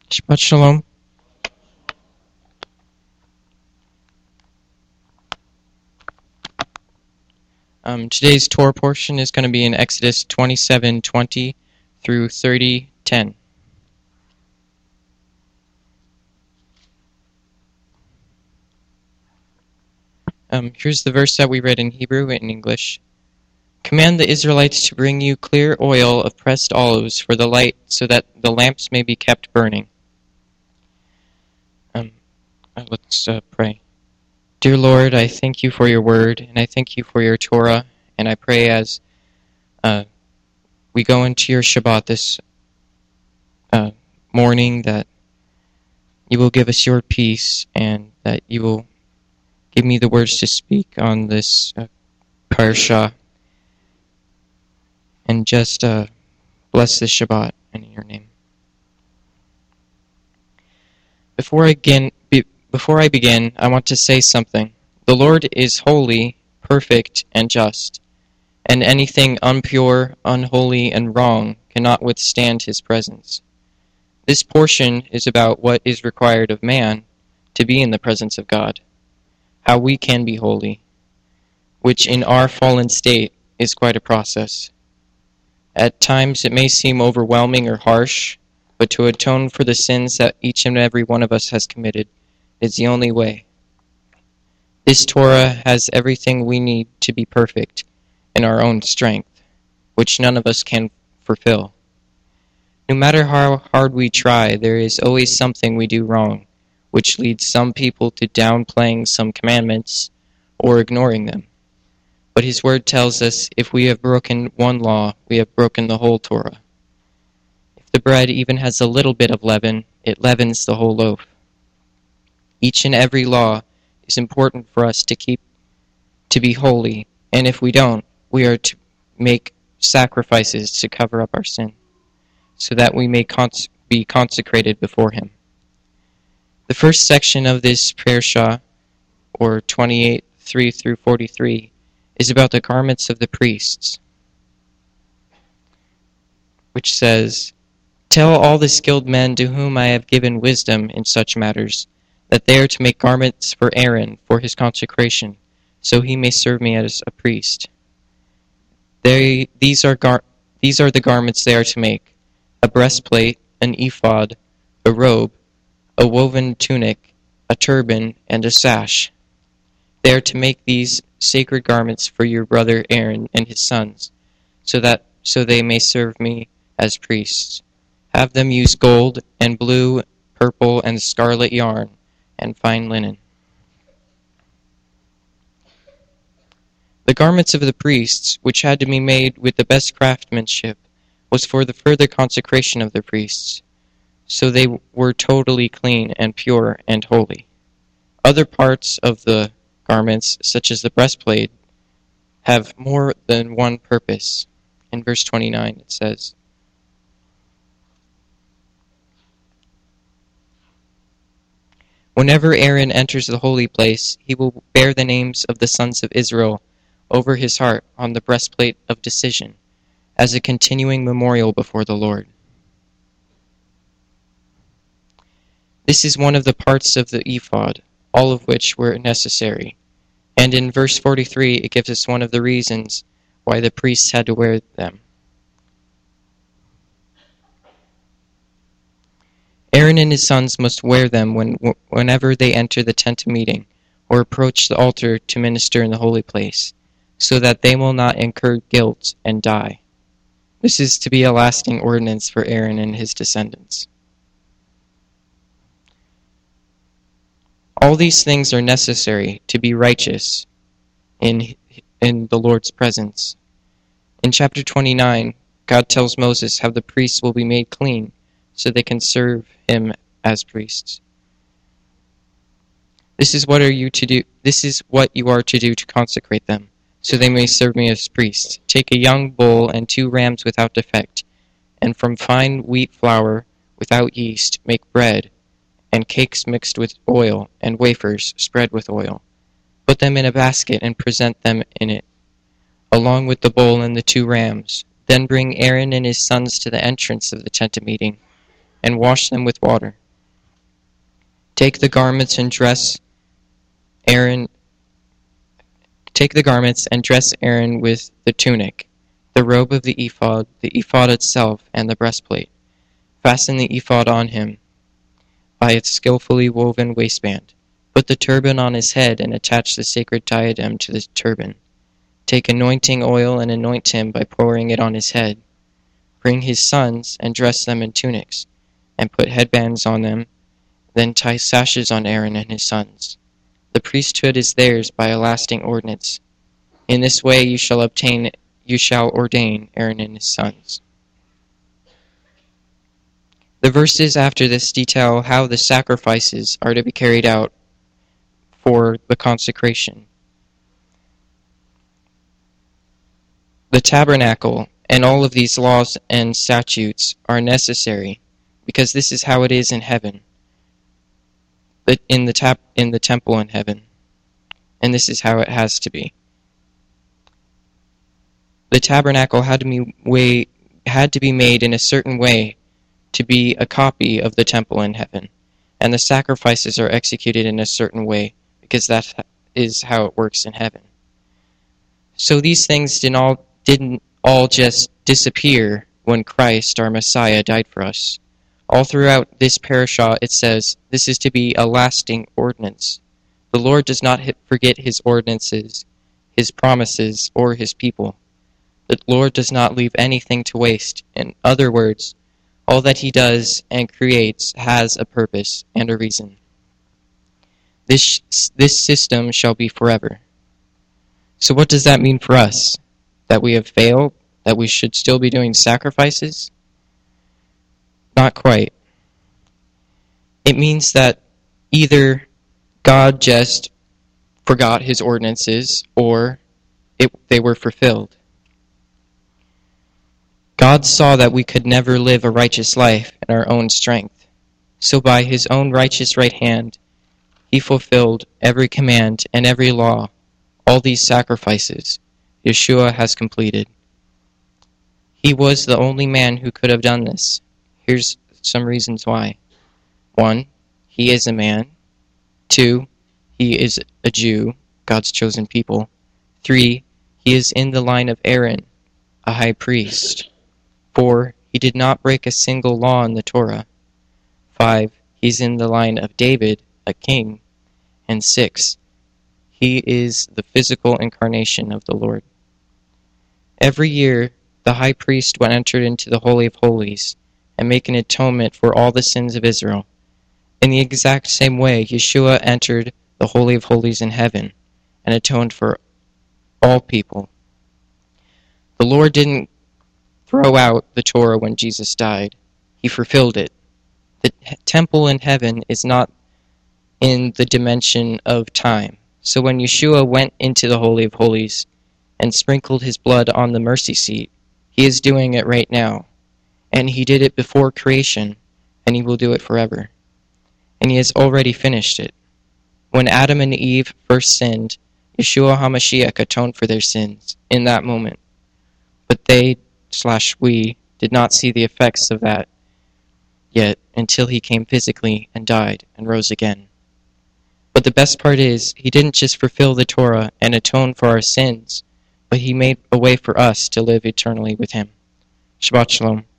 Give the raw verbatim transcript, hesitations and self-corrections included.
Shabbat Shalom. Um, today's Torah portion is going to be in Exodus twenty-seven twenty through thirty ten. Um, here's the verse that we read in Hebrew and English. Command the Israelites to bring you clear oil of pressed olives for the light, so that the lamps may be kept burning. Um, uh, let's uh, pray. Dear Lord, I thank you for your word, and I thank you for your Torah, and I pray as uh, we go into your Shabbat this uh, morning that you will give us your peace, and that you will give me the words to speak on this uh, parsha, and just uh, bless this Shabbat in your name. Before I begin, be, before I begin, I want to say something. The Lord is holy, perfect, and just, and anything impure, unholy, and wrong cannot withstand his presence. This portion is about what is required of man to be in the presence of God, how we can be holy, which in our fallen state is quite a process. At times it may seem overwhelming or harsh, but to atone for the sins that each and every one of us has committed is the only way. This Torah has everything we need to be perfect in our own strength, which none of us can fulfill. No matter how hard we try, there is always something we do wrong, which leads some people to downplaying some commandments or ignoring them. But his word tells us if we have broken one law, we have broken the whole Torah. If the bread even has a little bit of leaven, it leavens the whole loaf. Each and every law is important for us to keep, to be holy, and if we don't, we are to make sacrifices to cover up our sin, so that we may cons- be consecrated before him. The first section of this parsha, or twenty-eight three through forty-three, is about the garments of the priests, which says, Tell all the skilled men to whom I have given wisdom in such matters, that they are to make garments for Aaron for his consecration, so he may serve me as a priest. They, these are gar- these are the garments they are to make: a breastplate, an ephod, a robe, a woven tunic, a turban, and a sash. They are to make these sacred garments for your brother Aaron and his sons, so that so they may serve me as priests. Have them use gold and blue, purple, and scarlet yarn, and fine linen. The garments of the priests, which had to be made with the best craftsmanship, was for the further consecration of the priests, so they were totally clean and pure and holy. Other parts of the garments, such as the breastplate, have more than one purpose. In verse twenty-nine it says, Whenever Aaron enters the holy place, he will bear the names of the sons of Israel over his heart on the breastplate of decision, as a continuing memorial before the Lord. This is one of the parts of the ephod, all of which were necessary. And in verse forty-three, it gives us one of the reasons why the priests had to wear them. Aaron and his sons must wear them when, whenever they enter the tent of meeting or approach the altar to minister in the holy place, so that they will not incur guilt and die. This is to be a lasting ordinance for Aaron and his descendants. All these things are necessary to be righteous in, in the Lord's presence. In chapter twenty-nine, God tells Moses how the priests will be made clean so they can serve him as priests. This is what are you to do. This is what you are to do to consecrate them, so they may serve me as priests. Take a young bull and two rams without defect, and from fine wheat flour without yeast make bread, and cakes mixed with oil, and wafers spread with oil. Put them in a basket and present them in it, along with the bull and the two rams. Then bring Aaron and his sons to the entrance of the tent of meeting, and wash them with water. Take the garments and dress Aaron Take the garments and dress Aaron with the tunic, the robe of the ephod, the ephod itself, and the breastplate. Fasten the ephod on him by its skillfully woven waistband. Put the turban on his head and attach the sacred diadem to the turban. Take anointing oil and anoint him by pouring it on his head. Bring his sons and dress them in tunics, and put headbands on them. Then tie sashes on Aaron and his sons. The priesthood is theirs by a lasting ordinance. In this way you shall obtain, you shall ordain Aaron and his sons. The verses after this detail how the sacrifices are to be carried out for the consecration. The tabernacle and all of these laws and statutes are necessary because this is how it is in heaven. In the tap in the temple in heaven, and this is how it has to be. The tabernacle had to be way, had to be made in a certain way to be a copy of the temple in heaven, and the sacrifices are executed in a certain way because that is how it works in heaven. So these things didn't all didn't all just disappear when Christ, our Messiah, died for us. All throughout this parashah it says, this is to be a lasting ordinance. The Lord does not forget his ordinances, his promises, or his people. The Lord does not leave anything to waste. In other words, all that he does and creates has a purpose and a reason. This, this system shall be forever. So what does that mean for us? That we have failed? That we should still be doing sacrifices? Not quite. It means that either God just forgot his ordinances or it, they were fulfilled. God saw that we could never live a righteous life in our own strength. So by his own righteous right hand, he fulfilled every command and every law. All these sacrifices Yeshua has completed. He was the only man who could have done this. Here's some reasons why. One, he is a man. Two, he is a Jew, God's chosen people. Three, he is in the line of Aaron, a high priest. Four, he did not break a single law in the Torah. Five, he's in the line of David, a king. And six, he is the physical incarnation of the Lord. Every year, the high priest went entered into the Holy of Holies and make an atonement for all the sins of Israel. In the exact same way, Yeshua entered the Holy of Holies in heaven and atoned for all people. The Lord didn't throw out the Torah when Jesus died. He fulfilled it. The temple in heaven is not in the dimension of time. So when Yeshua went into the Holy of Holies and sprinkled his blood on the mercy seat, he is doing it right now. And he did it before creation, and he will do it forever. And he has already finished it. When Adam and Eve first sinned, Yeshua HaMashiach atoned for their sins in that moment. But they, slash we, did not see the effects of that yet until he came physically and died and rose again. But the best part is, he didn't just fulfill the Torah and atone for our sins, but he made a way for us to live eternally with him. Shabbat Shalom.